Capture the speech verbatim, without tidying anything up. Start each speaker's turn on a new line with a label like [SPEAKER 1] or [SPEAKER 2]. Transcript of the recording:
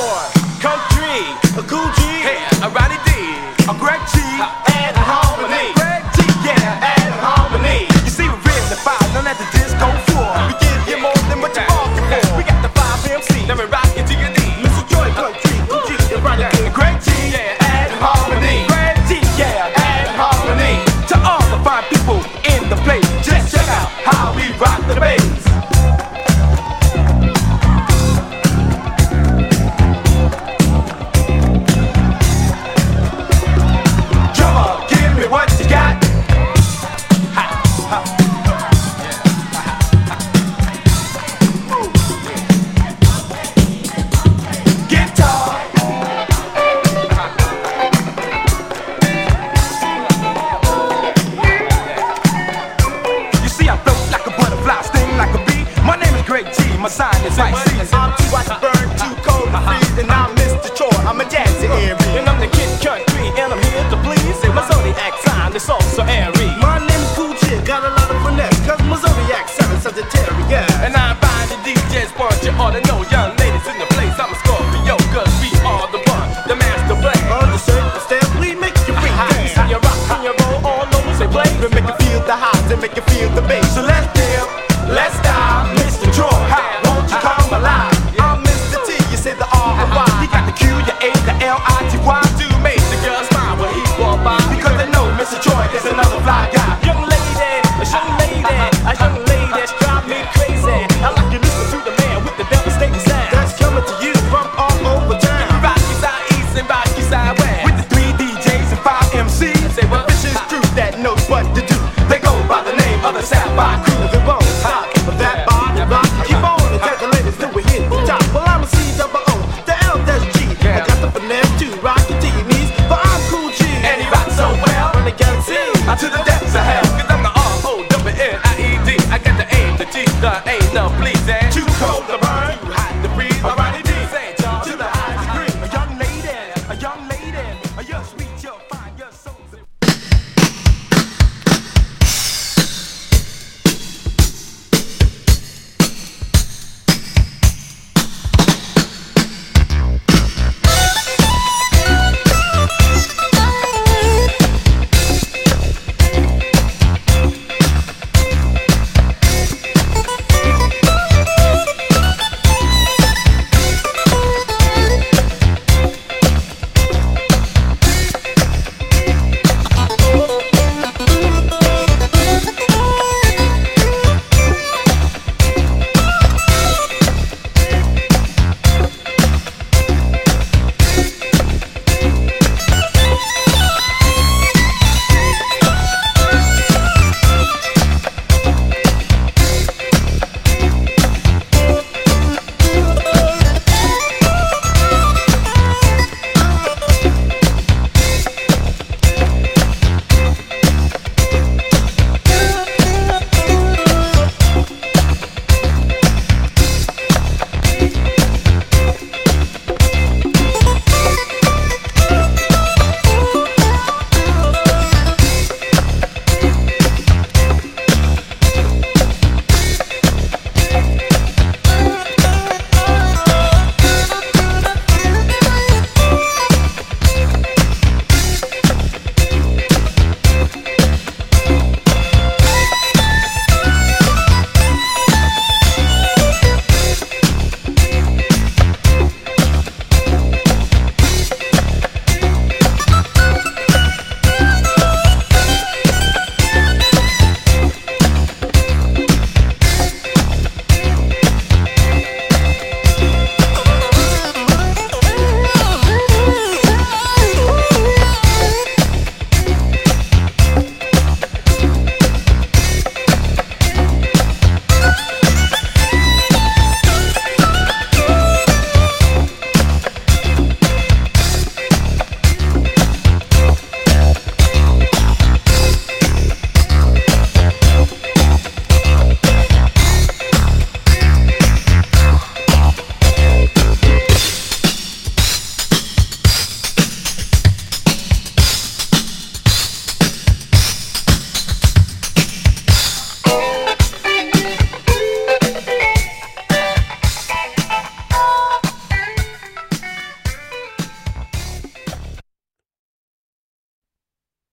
[SPEAKER 1] boy, country, a cool G, yeah, a Ronnie D, a Greg G, and a harmony. Greg G, yeah, and a harmony. You see, we're in the fire, none at the disco floor. We give you more than what you're asking for. We got the five M C, now we rock it to your knees. Mister Joy, country, cool G, and Ronnie D, Greg G, yeah, and harmony. Greg G, yeah, and harmony. To all the fine people in the place, just check out how we rock the bass. My sign is right. I'm too hot to burn, too cold to freeze, and I'm Mister Chore. I'm a jazzy airy, and I'm the kid country, and I'm here to please. My zodiac sign is also airy. My name is Cool Chick, got a lot of finesse, cause my zodiac sign is Sagittarius. And I'm buying the D J's bunch, you ought to know, young ladies in the place. I'm a Scorpio, cause we are the one, the master plan. Understood, step, we make you freak dance. You rock and you roll all over the place. We make you feel the highs and make you feel the bass. So let's dip, let's dive.